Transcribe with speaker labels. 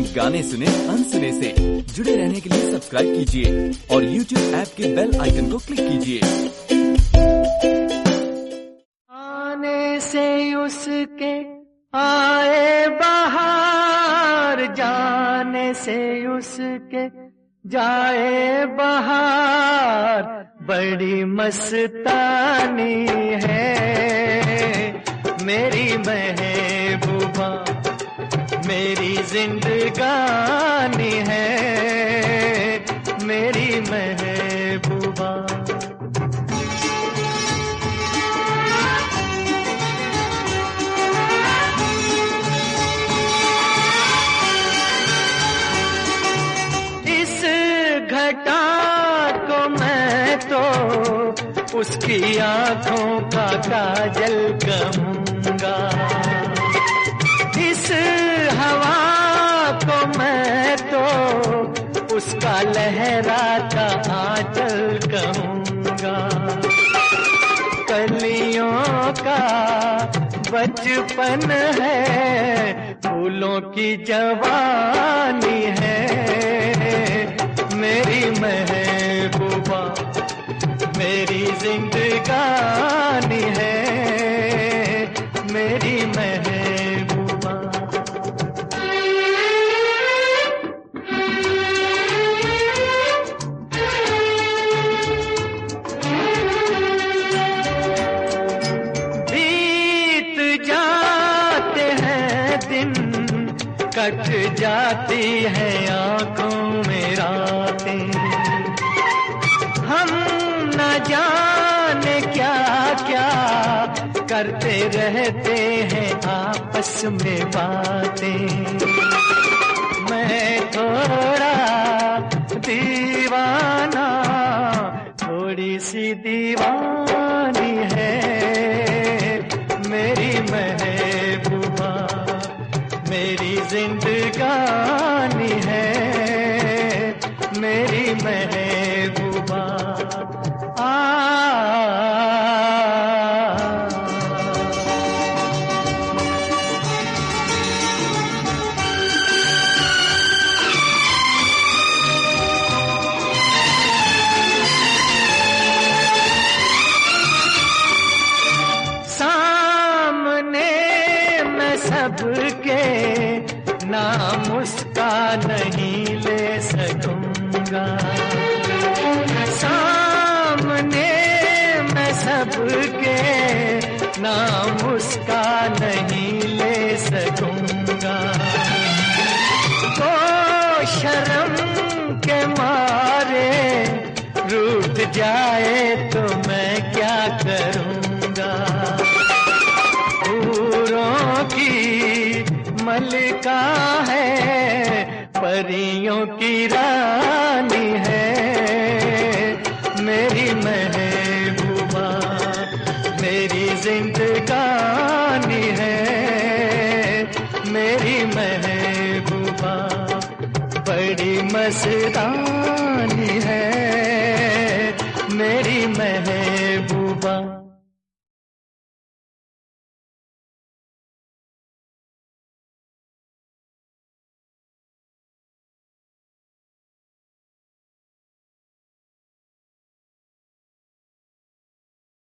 Speaker 1: गाने सुने अनसुने से। जुड़े रहने के लिए सब्सक्राइब कीजिए और YouTube ऐप के बेल आइकन को क्लिक कीजिए।
Speaker 2: आने से उसके आए बहार, जाने से उसके जाए बहार, बड़ी मस्तानी है मेरी महबूबा, मेरी जिंदगानी है मेरी महबूबा। इस घटा को मैं तो उसकी आंखों का काजल कहूंगा, इस हवा को मैं तो उसका लहराता आंचल कहूंगा। कलियों का बचपन है, फूलों की जवानी है मेरी महबूबा, मेरी जिंदगानी है मेरी महबूबा। बीत जाते हैं दिन, कट जाती है आंखों में रातें, हम न जाने क्या क्या करते रहते हैं आपस में बातें। मैं थोड़ा दीवाना, थोड़ी सी दीवानी है मेरी महबूबा, मेरी जिंदगानी है मेरी महबूबा। सामने मैं सबके नाम उसका नहीं ले सकूंगा, सामने मैं सबके नाम उसका नहीं ले सकूंगा। तो शर्म के मारे रूठ जाए तो मैं क्या करूंगा। हूरों की मलिका है, परियों की रानी है मेरी महबूबा, मेरी जिंदगानी है मेरी महबूबा, बड़ी मस्तानी है मेरी महबूबा।